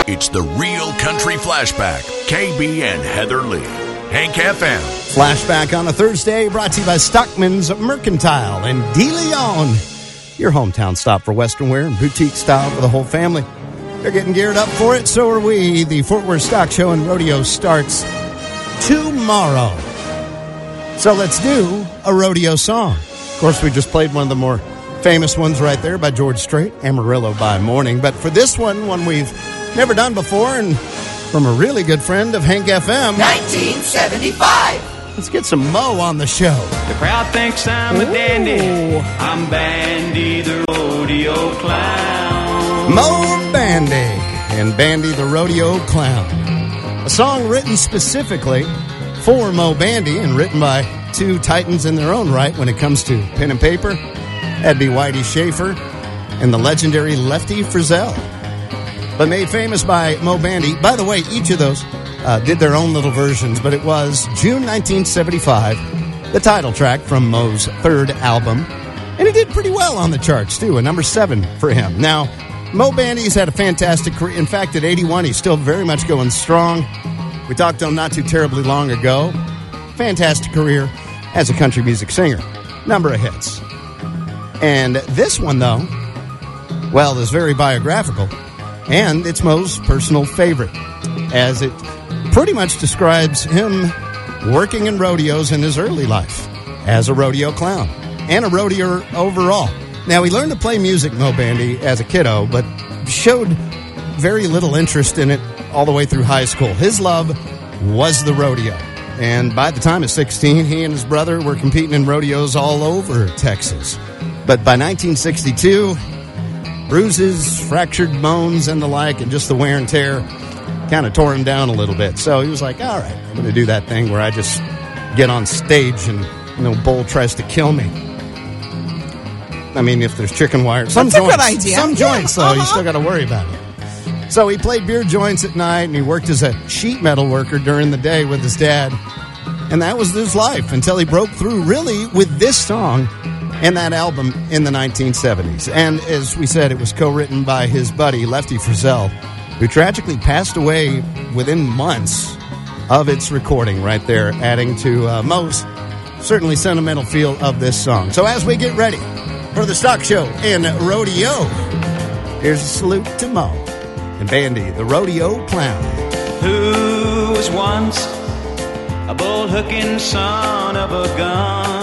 It's the Real Country Flashback. KB and Heather Lee. Hank FM. Flashback on a Thursday, brought to you by Stockman's Mercantile and De Leon, your hometown stop for Western wear and boutique style for the whole family. They're getting geared up for it, so are we. The Fort Worth Stock Show and Rodeo starts tomorrow. So let's do a rodeo song. Of course, we just played one of the more famous ones right there by George Strait, Amarillo by Morning. But for this one we've never done before, and from a really good friend of Hank FM. 1975. Let's get some Mo on the show. The crowd thinks I'm a dandy. I'm Bandy the rodeo clown. Mo Bandy and Bandy the rodeo clown. A song written specifically for Mo Bandy and written by two titans in their own right when it comes to pen and paper. That'd be Whitey Schaefer and the legendary Lefty Frizzell. But made famous by Mo Bandy. By the way, each of those did their own little versions, but it was June 1975, the title track from Mo's third album. And it did pretty well on the charts, too, a number 7 for him. Now, Mo Bandy's had a fantastic career. In fact, at 81, he's still very much going strong. We talked to him not too terribly long ago. Fantastic career as a country music singer. Number of hits. And this one, though, well, is very biographical. And it's Mo's personal favorite, as it pretty much describes him working in rodeos in his early life as a rodeo clown and a rodeo overall. Now, he learned to play music, Mo Bandy, as a kiddo, but showed very little interest in it all the way through high school. His love was the rodeo. And by the time of 16, he and his brother were competing in rodeos all over Texas. But by 1962... bruises, fractured bones, and the like, and just the wear and tear kind of tore him down a little bit. So he was like, all right, I'm going to do that thing where I just get on stage and no bull tries to kill me. I mean, if there's chicken wire. Some That's joints, a good idea. Some joints, though, you still got to worry about it. So he played beer joints at night, and he worked as a sheet metal worker during the day with his dad. And that was his life until he broke through, really, with this song and that album in the 1970s. And as we said, it was co-written by his buddy, Lefty Frizzell, who tragically passed away within months of its recording right there, adding to Mo's certainly sentimental feel of this song. So as we get ready for the stock show in rodeo, here's a salute to Mo and Bandy, the rodeo clown. Who was once a bull-hooking son of a gun?